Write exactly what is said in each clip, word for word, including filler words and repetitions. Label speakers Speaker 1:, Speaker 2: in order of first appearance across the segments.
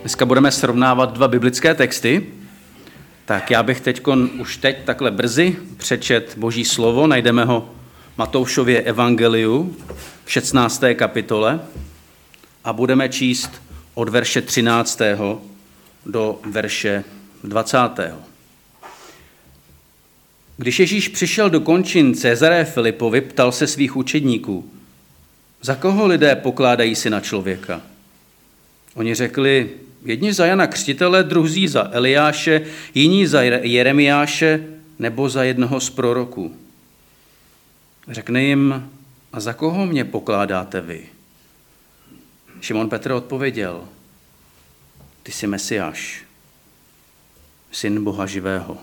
Speaker 1: Dneska budeme srovnávat dva biblické texty, tak já bych teď už teď takhle brzy přečet Boží slovo, najdeme ho v Matoušově evangeliu v šestnácté kapitole a budeme číst od verše třináctého do verše dvacátého Když Ježíš přišel do končin Cezareje Filipovi, ptal se svých učedníků, za koho lidé pokládají syna člověka? Oni řekli, jedni za Jana Křtitele, druzí za Eliáše, jiní za Jeremiáše nebo za jednoho z proroků. Řekne jim, a za koho mě pokládáte vy? Šimon Petr odpověděl, ty jsi Mesiáš, syn Boha živého.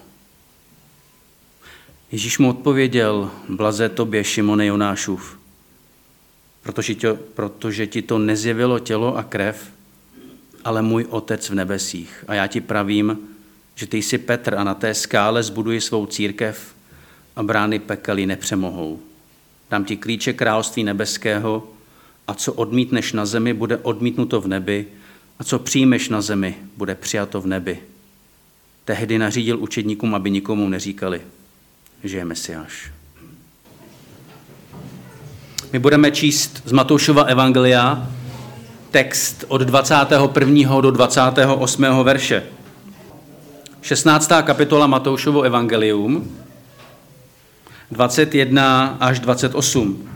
Speaker 1: Ježíš mu odpověděl, blaze tobě, Šimone Jonášův, protože, tě, protože ti to nezjevilo tělo a krev, ale můj Otec v nebesích. A já ti pravím, že ty jsi Petr a na té skále zbuduji svou církev a brány pekel ji nepřemohou. Dám ti klíče království nebeského a co odmítneš na zemi, bude odmítnuto v nebi a co přijmeš na zemi, bude přijato v nebi. Tehdy nařídil učedníkům, aby nikomu neříkali, že je Mesiáš. My budeme číst z Matoušova evangelia text od dvacátého prvního do dvacátého osmého verše. šestnáctá kapitola Matoušovo evangelium, dvacet jedna až dvacet osm.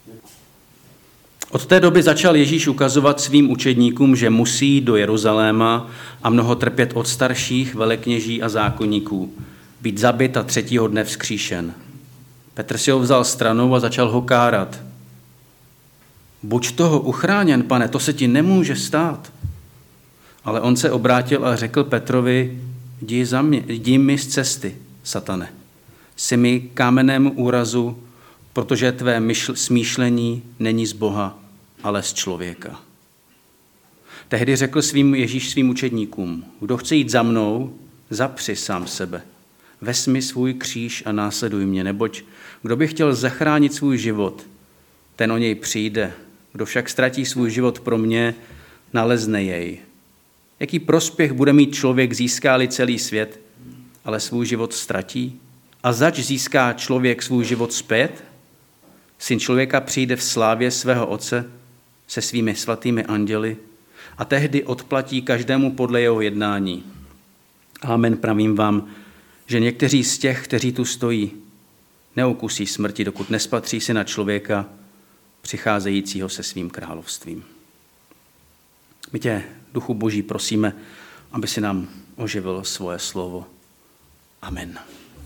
Speaker 1: Od té doby začal Ježíš ukazovat svým učedníkům, že musí jít do Jeruzaléma a mnoho trpět od starších, velekněží a zákonníků, být zabit a třetího dne vzkříšen. Petr si ho vzal stranou a začal ho kárat. Buď toho uchráněn, pane, to se ti nemůže stát. Ale on se obrátil a řekl Petrovi, jdi, za mě, jdi mi z cesty, satane. Jsi mi kámenem úrazu, protože tvé myšl, smýšlení není z Boha, ale z člověka. Tehdy řekl svým Ježíš svým učedníkům, kdo chce jít za mnou, zapři sám sebe. Vezmi svůj kříž a následuj mě, neboť kdo by chtěl zachránit svůj život, ten o něj přijde. Kdo však ztratí svůj život pro mě, nalezne jej. Jaký prospěch bude mít člověk, získá-li celý svět, ale svůj život ztratí? A zač získá člověk svůj život zpět? Syn člověka přijde v slávě svého Otce se svými svatými anděli a tehdy odplatí každému podle jeho jednání. Amen, pravím vám, že někteří z těch, kteří tu stojí, neukusí smrti, dokud nespatří Syna člověka, přicházejícího se svým královstvím. My tě, Duchu Boží, prosíme, aby si nám oživil svoje slovo. Amen.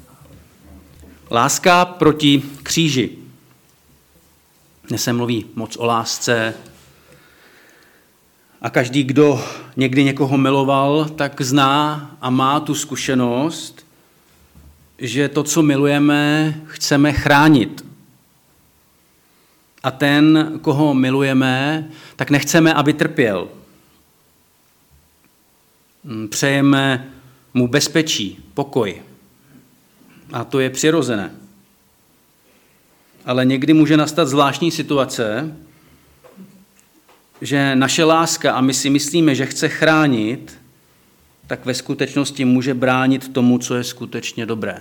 Speaker 1: Láska proti kříži. Dnes se mluví moc o lásce a každý, kdo někdy někoho miloval, tak zná a má tu zkušenost, že to, co milujeme, chceme chránit. A ten, koho milujeme, tak nechceme, aby trpěl. Přejeme mu bezpečí, pokoj. A to je přirozené. Ale někdy může nastat zvláštní situace, že naše láska, a my si myslíme, že chce chránit, tak ve skutečnosti může bránit tomu, co je skutečně dobré.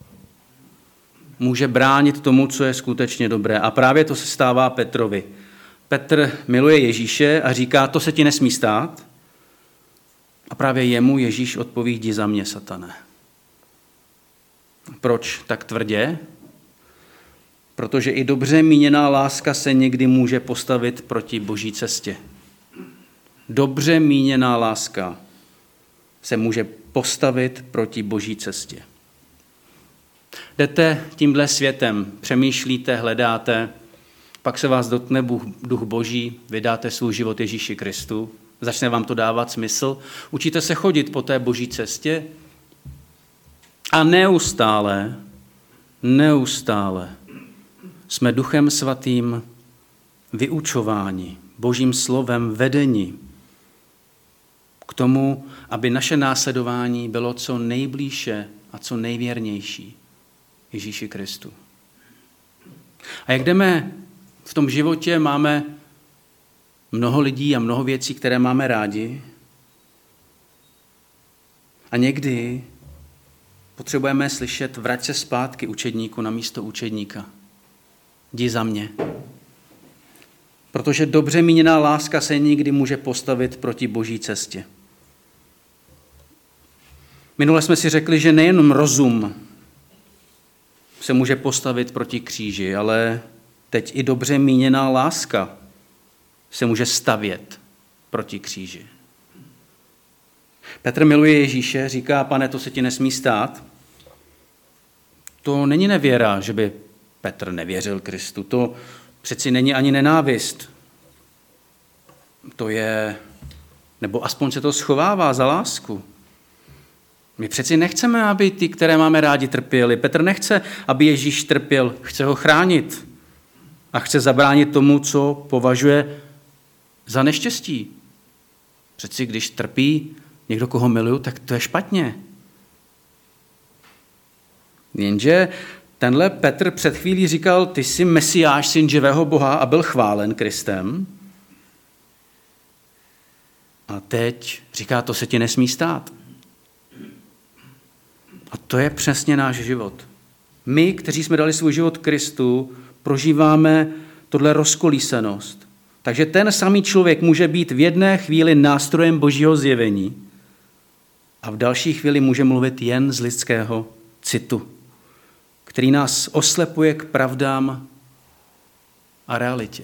Speaker 1: Může bránit tomu, co je skutečně dobré. A právě to se stává Petrovi. Petr miluje Ježíše a říká, to se ti nesmí stát. A právě jemu Ježíš odpoví, jdi za mě, satane. Proč tak tvrdě? Protože i dobře míněná láska se někdy může postavit proti Boží cestě. Dobře míněná láska se může postavit proti Boží cestě. Jdete tímhle světem, přemýšlíte, hledáte, pak se vás dotkne Duch Boží, vydáte svůj život Ježíši Kristu, začne vám to dávat smysl, učíte se chodit po té Boží cestě a neustále, neustále jsme Duchem Svatým vyučováni, Božím slovem vedeni k tomu, aby naše následování bylo co nejblíže a co nejvěrnější Ježíši Kristu. A jak jdeme v tom životě, máme mnoho lidí a mnoho věcí, které máme rádi, A někdy potřebujeme slyšet: vrať se zpátky, učedníku, na místo učedníka. Jdi za mě. Protože dobře míněná láska se nikdy může postavit proti boží cestě. Minule jsme si řekli, že nejenom rozum se může postavit proti kříži, ale teď i dobře míněná láska se může stavět proti kříži. Petr miluje Ježíše, říká: Pane, to se ti nesmí stát. To není nevěra, že by Petr nevěřil Kristu. To přeci není ani nenávist. To je, nebo aspoň se to schovává za lásku. My přeci nechceme, aby ty, které máme rádi, trpěli. Petr nechce, aby Ježíš trpěl. Chce ho chránit. A chce zabránit tomu, co považuje za neštěstí. Přeci když trpí někdo, koho miluju, tak to je špatně. Jenže tenhle Petr před chvílí říkal: ty jsi Mesiáš, syn živého Boha, a byl chválen Kristem. A teď říká: to se ti nesmí stát. A to je přesně náš život. My, kteří jsme dali svůj život Kristu, prožíváme tohle rozkolísenost. Takže ten samý člověk může být v jedné chvíli nástrojem božího zjevení a v další chvíli může mluvit jen z lidského citu, který nás oslepuje k pravdám a realitě.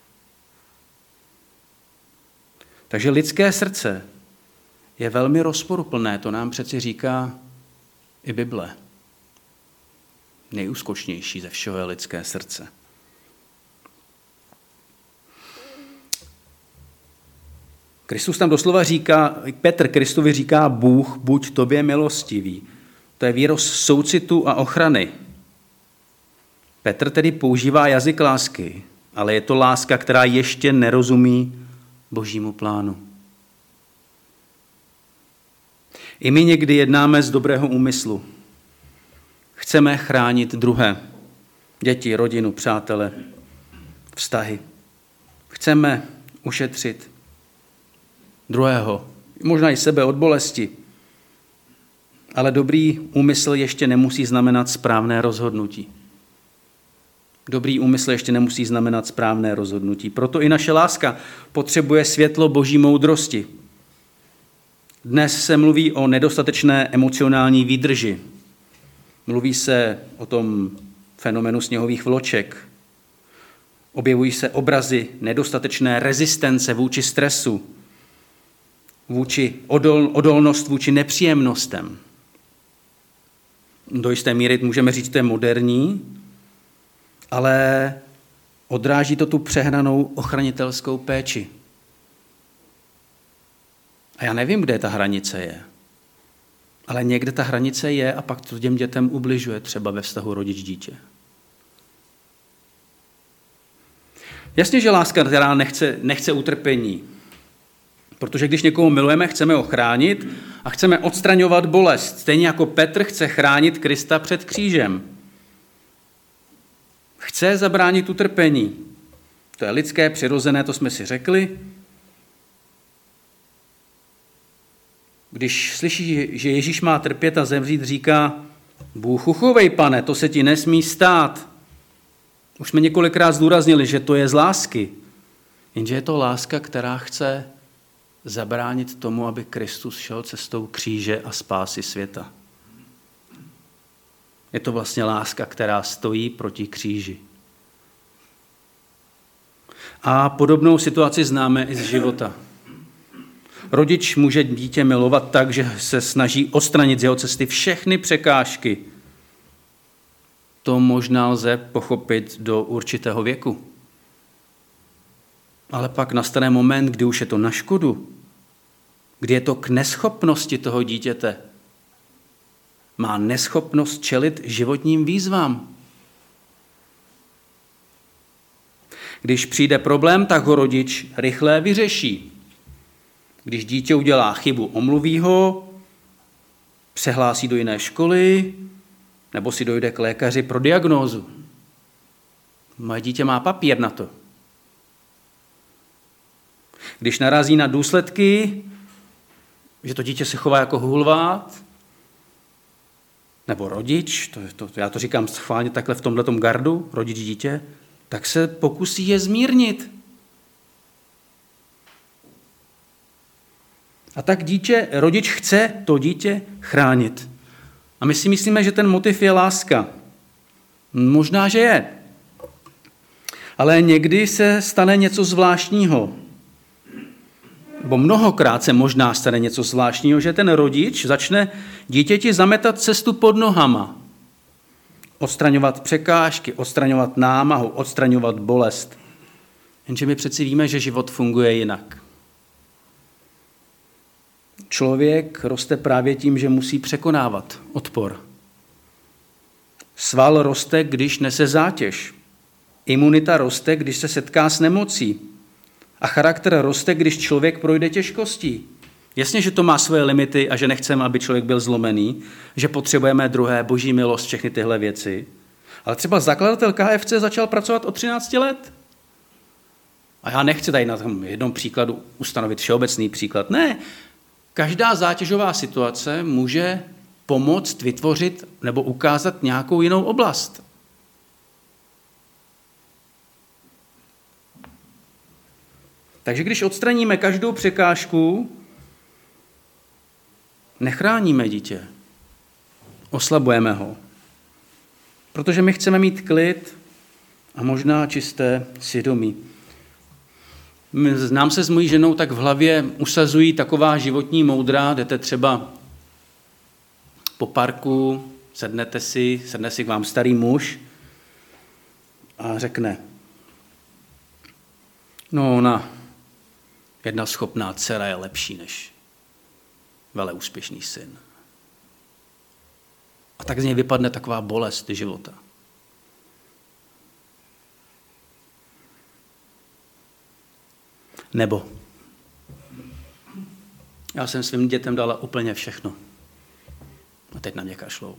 Speaker 1: Takže lidské srdce je velmi rozporuplné, to nám přeci říká i Bible. Nejúzkočnější ze všeho je lidské srdce. Kristus tam doslova říká, Petr Kristovi říká: Bůh, buď tobě milostivý. To je výraz soucitu a ochrany. Petr tedy používá jazyk lásky, ale je to láska, která ještě nerozumí božímu plánu. I my někdy jednáme z dobrého úmyslu. Chceme chránit druhé, děti, rodinu, přátele, vztahy. Chceme ušetřit druhého, možná i sebe od bolesti. Ale dobrý úmysl ještě nemusí znamenat správné rozhodnutí. Dobrý úmysl ještě nemusí znamenat správné rozhodnutí. Proto i naše láska potřebuje světlo boží moudrosti. Dnes se mluví o nedostatečné emocionální výdrži. Mluví se o tom fenomenu sněhových vloček. Objevují se obrazy nedostatečné rezistence vůči stresu, vůči odol, odolnost vůči nepříjemnostem. Do jisté míry můžeme říct, že to je moderní, ale odráží to tu přehnanou ochranitelskou péči. A já nevím, kde ta hranice je. Ale někde ta hranice je a pak to těm dětem ubližuje, třeba ve vztahu rodič-dítě. Jasně, že láska, která nechce, nechce utrpení. Protože když někoho milujeme, chceme ho chránit a chceme odstraňovat bolest. Stejně jako Petr chce chránit Krista před křížem. Chce zabránit utrpení. To je lidské, přirozené, to jsme si řekli. Když slyší, že Ježíš má trpět a zemřít, říká: Bůh uchovej, Pane, to se ti nesmí stát. Už jsme několikrát zdůraznili, že to je z lásky. Jenže je to láska, která chce zabránit tomu, aby Kristus šel cestou kříže a spásy světa. Je to vlastně láska, která stojí proti kříži. A podobnou situaci známe i z života. Rodič může dítě milovat tak, že se snaží odstranit z jeho cesty všechny překážky. To možná lze pochopit do určitého věku. Ale pak nastane moment, kdy už je to na škodu, kdy je to k neschopnosti toho dítěte. Má neschopnost čelit životním výzvám. Když přijde problém, tak ho rodič rychle vyřeší. Když dítě udělá chybu, omluví ho, přehlásí do jiné školy, nebo si dojde k lékaři pro diagnózu. Moje dítě má papír na to. Když narazí na důsledky, že to dítě se chová jako hulvát, nebo rodič, to, to, já to říkám schválně takhle v tomhletom gardu, rodič dítě, tak se pokusí je zmírnit. A tak dítě, rodič chce to dítě chránit. A my si myslíme, že ten motiv je láska. Možná, že je. Ale někdy se stane něco zvláštního. Bo mnohokrát se možná stane něco zvláštního, že ten rodič začne dítěti zametat cestu pod nohama. Odstraňovat překážky, odstraňovat námahu, odstraňovat bolest. Jenže my přeci víme, že život funguje jinak. Člověk roste právě tím, že musí překonávat odpor. Sval roste, když nese zátěž. Imunita roste, když se setká s nemocí. A charakter roste, když člověk projde těžkostí. Jasně, že to má svoje limity a že nechceme, aby člověk byl zlomený, že potřebujeme druhé, boží milost, všechny tyhle věci. Ale třeba zakladatel K F C začal pracovat od třinácti let. A já nechci tady na tom jednom příkladu ustanovit všeobecný příklad. Ne, každá zátěžová situace může pomoct vytvořit nebo ukázat nějakou jinou oblast. Takže když odstraníme každou překážku, nechráníme dítě, oslabujeme ho. Protože my chceme mít klid a možná čisté svědomí. Znám se s mojí ženou, tak v hlavě usazují taková životní moudra, jdete třeba po parku, sednete si, sedne si k vám starý muž a řekne, no ona, jedna schopná dcera je lepší než vele úspěšný syn. A tak z něj vypadne taková bolest života. Nebo já jsem svým dětem dala úplně všechno. A teď na mě kašlou.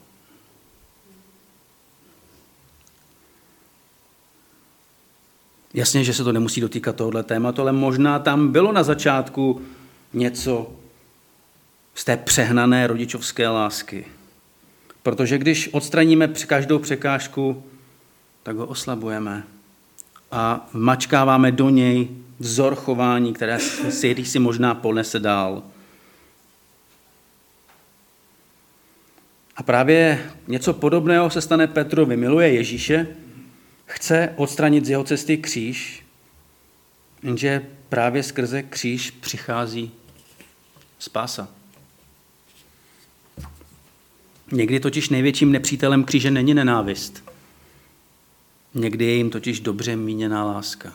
Speaker 1: Jasně, že se to nemusí dotýkat tohohle tématu, ale možná tam bylo na začátku něco z té přehnané rodičovské lásky. Protože když odstraníme každou překážku, tak ho oslabujeme a vmačkáváme do něj vzor chování, které si, si možná ponese dál. A právě něco podobného se stane Petrovi. Miluje Ježíše, chce odstranit z jeho cesty kříž, jenže právě skrze kříž přichází spása. Někdy totiž největším nepřítelem kříže není nenávist. Někdy je jim totiž dobře míněná láska.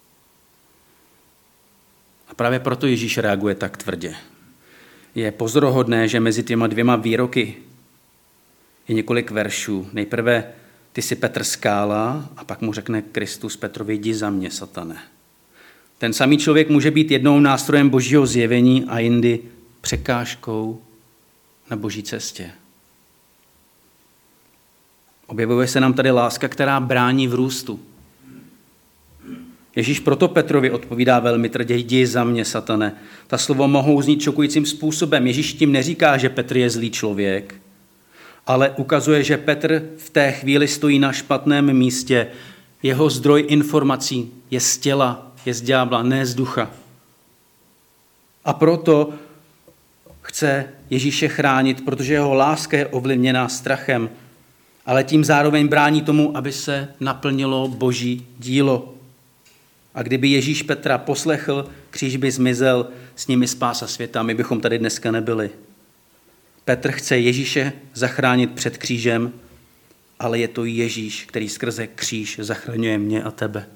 Speaker 1: A právě proto Ježíš reaguje tak tvrdě. Je pozoruhodné, že mezi těma dvěma výroky je několik veršů. Nejprve ty jsi Petr skála a pak mu řekne Kristus Petrovi, jdi za mě, satane. Ten samý člověk může být jednou nástrojem božího zjevení a jindy překážkou na boží cestě. Objevuje se nám tady láska, která brání v růstu. Ježíš proto Petrovi odpovídá velmi tvrdě, jdi za mě, satane. Ta slovo mohou znít šokujícím způsobem. Ježíš tím neříká, že Petr je zlý člověk, ale ukazuje, že Petr v té chvíli stojí na špatném místě. Jeho zdroj informací je z těla, je z ďábla, ne z ducha. A proto chce Ježíše chránit, protože jeho láska je ovlivněná strachem, ale tím zároveň brání tomu, aby se naplnilo boží dílo. A kdyby Ježíš Petra poslechl, kříž by zmizel, s nimi spása světa, my bychom tady dneska nebyli. Petr chce Ježíše zachránit před křížem, ale je to Ježíš, který skrze kříž zachraňuje mě a tebe.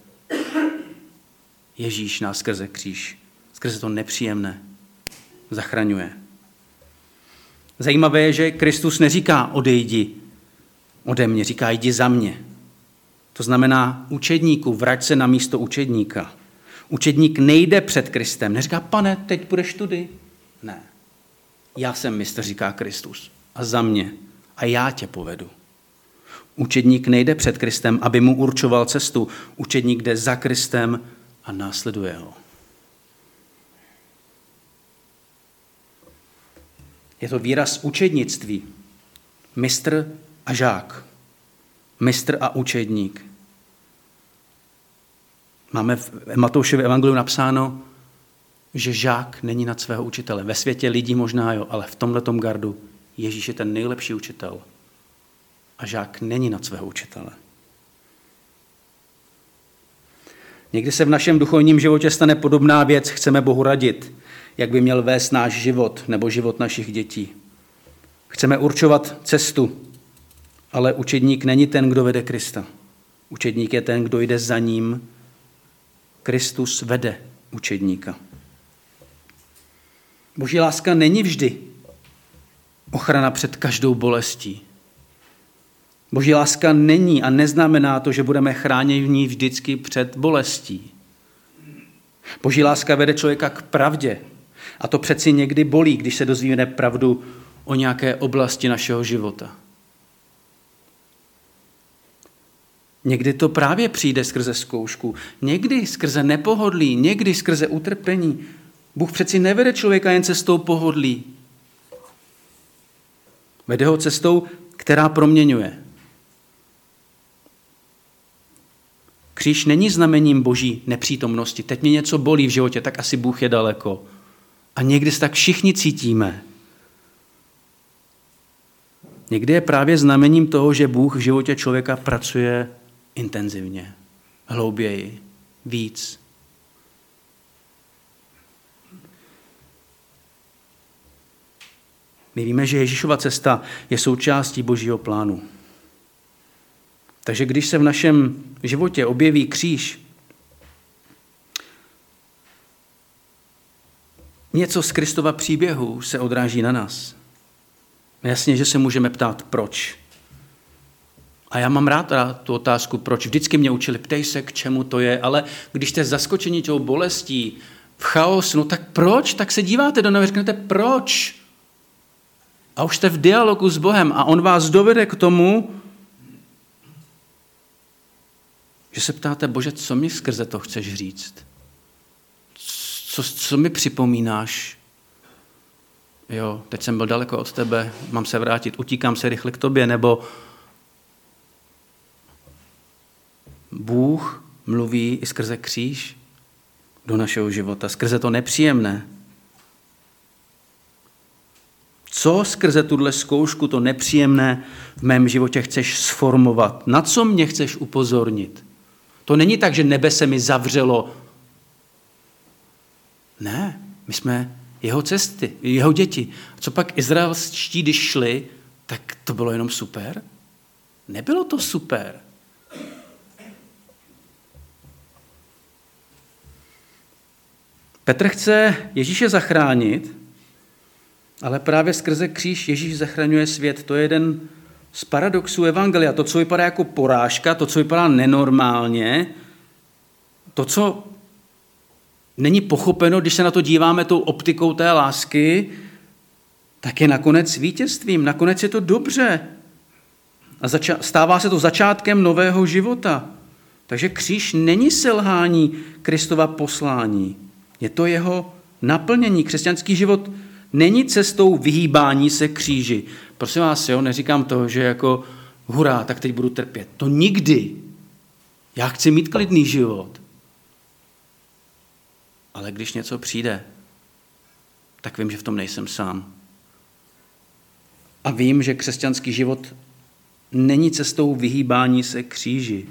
Speaker 1: Ježíš nás skrze kříž, skrze to nepříjemné, zachraňuje. Zajímavé je, že Kristus neříká odejdi ode mě, říká jdi za mě. To znamená učedníku, vrať se na místo učedníka. Učedník nejde před Kristem, neříká, pane, teď půjdeš tudy. Ne. Já jsem mistr, říká Kristus. A za mě. A já tě povedu. Učedník nejde před Kristem, aby mu určoval cestu. Učedník jde za Kristem a následuje ho. Je to výraz učednictví. Mistr a žák. Mistr a učedník. Máme v Matoušově evangeliu napsáno, že žák není nad svého učitele. Ve světě lidí možná jo, ale v tomhletom gardu Ježíš je ten nejlepší učitel. A žák není nad svého učitele. Někdy se v našem duchovním životě stane podobná věc, chceme Bohu radit, jak by měl vést náš život nebo život našich dětí. Chceme určovat cestu, ale učedník není ten, kdo vede Krista. Učedník je ten, kdo jde za ním. Kristus vede učedníka. Boží láska není vždy ochrana před každou bolestí. Boží láska není a neznamená to, že budeme chráněni vždycky před bolestí. Boží láska vede člověka k pravdě. A to přeci někdy bolí, když se dozvíme pravdu o nějaké oblasti našeho života. Někdy to právě přijde skrze zkoušku, někdy skrze nepohodlí, někdy skrze utrpení. Bůh přeci nevede člověka jen cestou pohodlí. Vede ho cestou, která proměňuje. Kříž není znamením Boží nepřítomnosti. Teď mě něco bolí v životě, tak asi Bůh je daleko. A někdy se tak všichni cítíme. Někdy je právě znamením toho, že Bůh v životě člověka pracuje intenzivně, hlouběji, víc. My víme, že Ježíšova cesta je součástí Božího plánu. Takže když se v našem životě objeví kříž, něco z Kristova příběhu se odráží na nás. Jasně, že se můžeme ptát, proč. A já mám rád, rád tu otázku, proč. Vždycky mě učili, ptej se, k čemu to je, ale když jste zaskočeni tou bolestí, v chaosu, no tak proč? Tak se díváte do nebe, řeknete, proč? A už jste v dialogu s Bohem a on vás dovede k tomu, že se ptáte, Bože, co mi skrze to chceš říct? Co, co mi připomínáš? Jo, teď jsem byl daleko od tebe, mám se vrátit, utíkám se rychle k tobě, nebo Bůh mluví i skrze kříž do našeho života, skrze to nepříjemné. Co skrze tuhle zkoušku, to nepříjemné v mém životě chceš sformovat? Na co mě chceš upozornit? To není tak, že nebe se mi zavřelo. Ne, my jsme jeho cesty, jeho děti. Co pak izraelští, když šli, tak to bylo jenom super? Nebylo to super. Petr chce Ježíše zachránit, ale právě skrze kříž Ježíš zachraňuje svět. To je jeden z paradoxů evangelia. To, co vypadá jako porážka, to, co vypadá nenormálně, to, co není pochopeno, když se na to díváme tou optikou té lásky, tak je nakonec vítězstvím. Nakonec je to dobře. A zača- stává se to začátkem nového života. Takže kříž není selhání Kristova poslání. Je to jeho naplnění. Křesťanský život není cestou vyhýbání se kříži. Prosím vás, jo, neříkám to, že jako hurá, tak teď budu trpět. To nikdy. Já chci mít klidný život. Ale když něco přijde, tak vím, že v tom nejsem sám. A vím, že křesťanský život není cestou vyhýbání se kříži.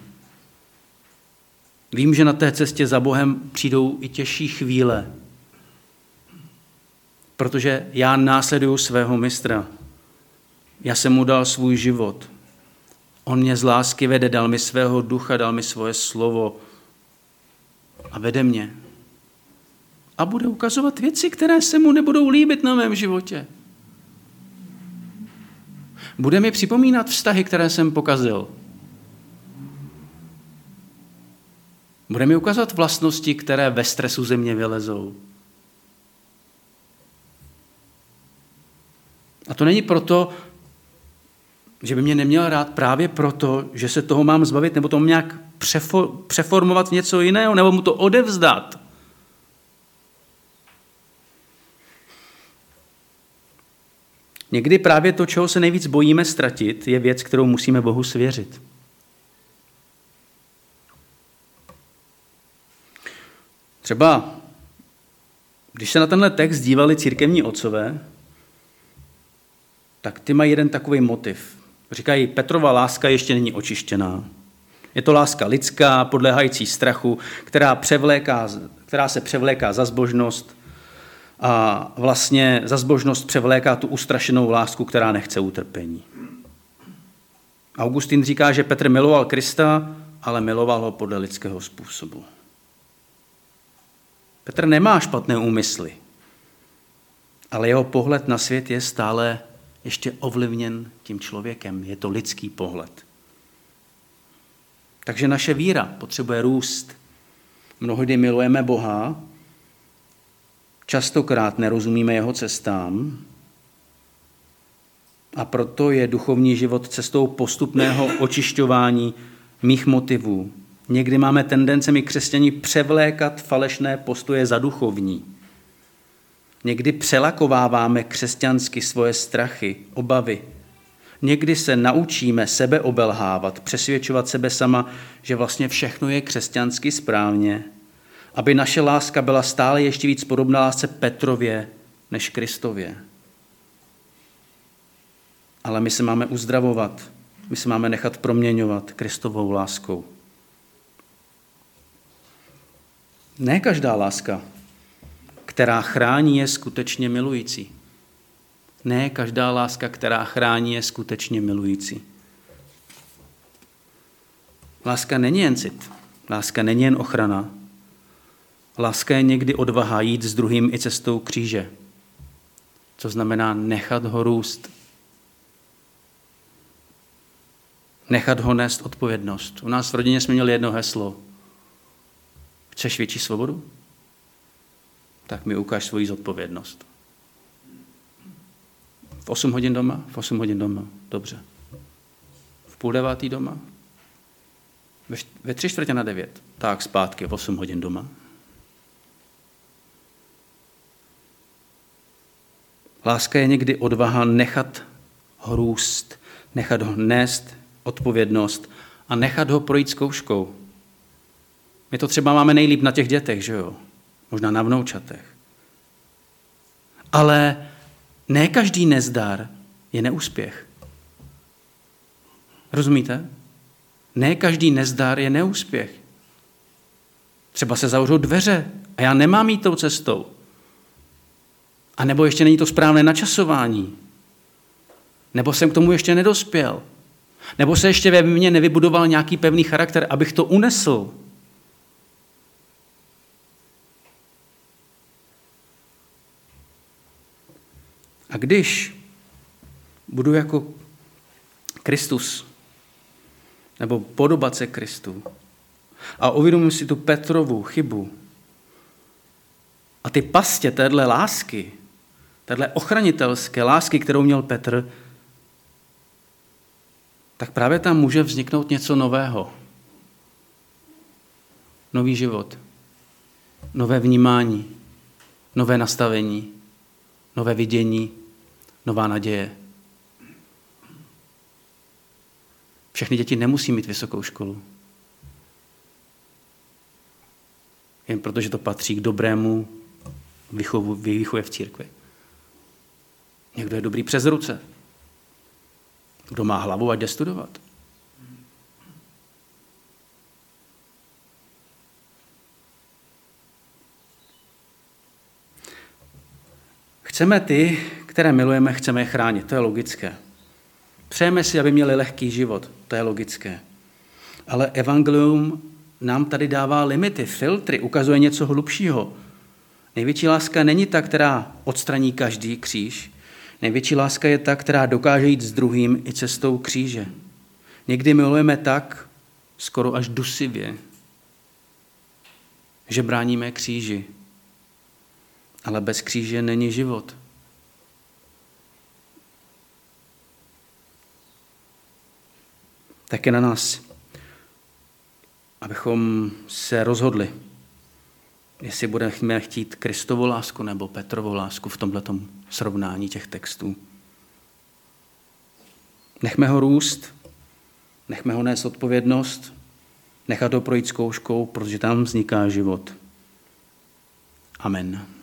Speaker 1: Vím, že na té cestě za Bohem přijdou i těžší chvíle, protože já následuju svého mistra. Já jsem mu dal svůj život. On mě z lásky vede, dal mi svého ducha, dal mi svoje slovo a vede mě. A bude ukazovat věci, které se mu nebudou líbit na mém životě. Bude mi připomínat vztahy, které jsem pokazil. Bude mi ukazovat vlastnosti, které ve stresu ze mě vylezou. A to není proto, že by mě neměl rád, právě proto, že se toho mám zbavit, nebo to nějak přeformovat v něco jiného, nebo mu to odevzdat. Někdy právě to, čeho se nejvíc bojíme ztratit, je věc, kterou musíme Bohu svěřit. Třeba, když se na tenhle text dívali církevní otcové, tak ty mají jeden takový motiv. Říkají, Petrova láska ještě není očištěná. Je to láska lidská, podléhající strachu, která, převléká, která se převléká za zbožnost a vlastně za zbožnost převléká tu ustrašenou lásku, která nechce utrpení. Augustín říká, že Petr miloval Krista, ale miloval ho podle lidského způsobu. Petr nemá špatné úmysly, ale jeho pohled na svět je stále ještě ovlivněn tím člověkem. Je to lidský pohled. Takže naše víra potřebuje růst. Mnohdy milujeme Boha, častokrát nerozumíme jeho cestám a proto je duchovní život cestou postupného očišťování mých motivů. Někdy máme tendence my křesťani převlékat falešné postoje za duchovní. Někdy přelakováváme křesťansky svoje strachy, obavy. Někdy se naučíme sebe obelhávat, přesvědčovat sebe sama, že vlastně všechno je křesťansky správně, aby naše láska byla stále ještě víc podobná lásce Petrově než Kristově. Ale my se máme uzdravovat, my se máme nechat proměňovat Kristovou láskou. Ne každá láska, která chrání, je skutečně milující. Ne každá láska, která chrání, je skutečně milující. Láska není jen cit, láska není jen ochrana. Láska je někdy odvaha jít s druhým i cestou kříže, co znamená nechat ho růst. Nechat ho nést odpovědnost. U nás v rodině jsme měli jedno heslo. Chceš větší svobodu? Tak mi ukáž svoji zodpovědnost. V osm hodin doma? V osm hodin doma. Dobře. V půl devátý doma? Ve, ve tři čtvrtě na devět. Tak zpátky v osm hodin doma. Láska je někdy odvaha nechat ho růst, nechat ho nést odpovědnost a nechat ho projít zkouškou. My to třeba máme nejlíp na těch dětech, že jo? Možná na vnoučatech. Ale ne každý nezdar je neúspěch. Rozumíte? Ne každý nezdar je neúspěch. Třeba se zavřou dveře a já nemám jít tou cestou. A nebo ještě není to správné načasování. Nebo jsem k tomu ještě nedospěl. Nebo se ještě ve mně nevybudoval nějaký pevný charakter, abych to unesl. A když budu jako Kristus, nebo podobat se Kristu, a uvědomím si tu Petrovu chybu a ty pastě téhle lásky, téhle ochranitelské lásky, kterou měl Petr, tak právě tam může vzniknout něco nového. Nový život, nové vnímání, nové nastavení, nové vidění, nová naděje. Všechny děti nemusí mít vysokou školu. Jen protože to patří k dobrému výchovu, výchově v církvi. Někdo je dobrý přes ruce. Kdo má hlavu, ať jde studovat. Chceme ty, které milujeme, chceme je chránit. To je logické. Přejeme si, aby měli lehký život. To je logické. Ale evangelium nám tady dává limity, filtry, ukazuje něco hlubšího. Největší láska není ta, která odstraní každý kříž. Největší láska je ta, která dokáže jít s druhým i cestou kříže. Někdy milujeme tak, skoro až dusivě, že bráníme kříži. Ale bez kříže není život. Tak je na nás, abychom se rozhodli, jestli budeme chtít Kristovu lásku nebo Petrovu lásku v tomhletom srovnání těch textů. Nechme ho růst, nechme ho nést odpovědnost, nechat ho projít zkouškou, protože tam vzniká život. Amen.